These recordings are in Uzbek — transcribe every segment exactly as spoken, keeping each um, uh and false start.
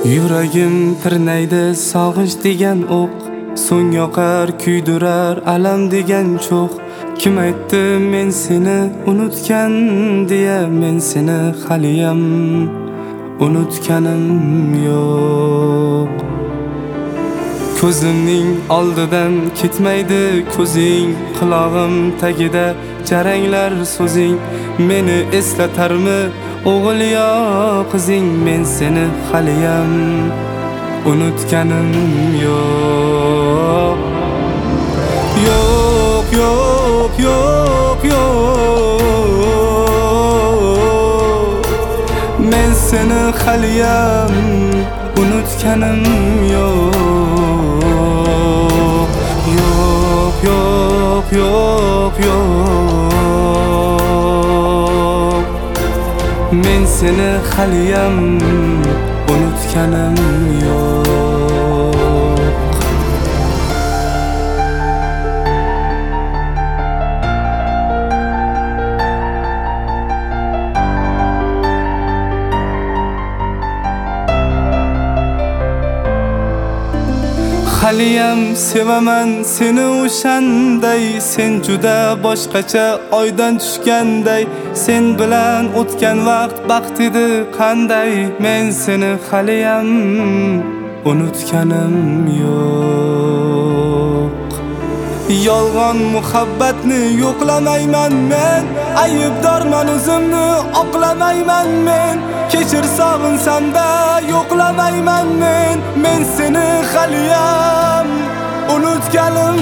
Yuragim tirnaydi sog'ish degan o'q, so'ng yoqar kuydirar alam degan cho'q. Kim aytdi men seni unutgan deya, men seni haliyam unutganim yo'q. Ko'zimning oldidan ketmaydi ko'zing, qulog'im tagida jaranglar so'zing. Meni eslatarmi o'g'il yo qizing, men seni haliyam unutganim yo'q. Yo'q, yo'q, yo'q, yo'q. Men seni haliyam unutganim yo'q. Yo'q, yo'q, yo'q, yo'q. Men seni haliyam unutganim yo'q. Haliyam sevaman seni o'shanday, sen juda boshqacha oydan tushganday. Sen bilan o'tgan vaqt baxt edi qanday, men seni haliyam unutganim yo'q. Yolg'on muhabbatni yo'qlamayman men, aybdorman o'zimni oqlamayman men. Kechir sog'insam-da yo'qlamayman men, men seni haliyam unutganim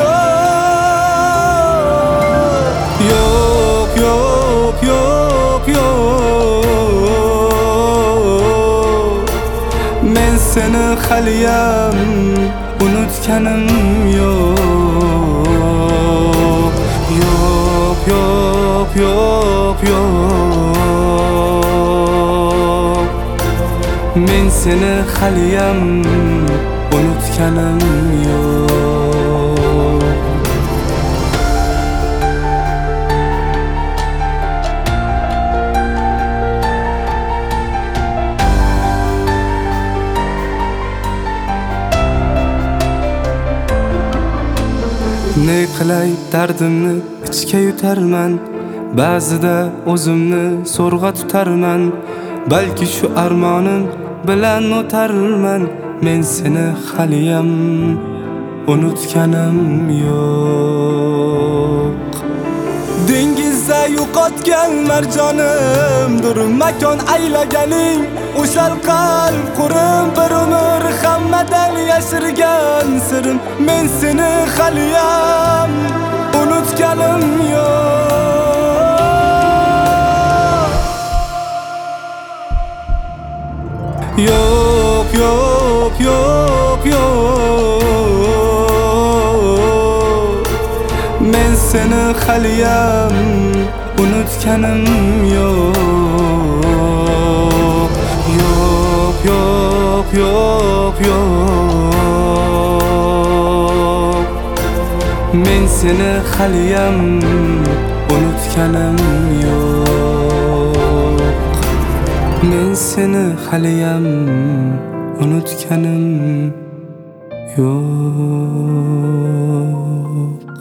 yo'q. Yo'q, yo'q, yo'q, yo'q. Men seni haliyam unutganim yo'q. Yo'q, yo'q, yo'q, yo'q. Men seni haliyam unutganim yo'q. Ne qilay dardimni ichga yutarman, ba'zida o'zimni so'rg'a tutarman. Balki shu armonim bilan o'tarman, men seni haliyam unutganim yo'q. Dengizda yo'qotgan marjonimdir makon aylaganing, o'shal qalb qurim bir umr hammadan yashirgan sirim. Men seni haliyam unutganim yo'q. Yo'q, yo'q, yo'q, yo'q. Men seni haliyam unutganim yo'q. Yo'q, yo'q, yo'q, yo'q. Men seni haliyam unutganim yo'q. Men seni haliyam unutganim yo'q.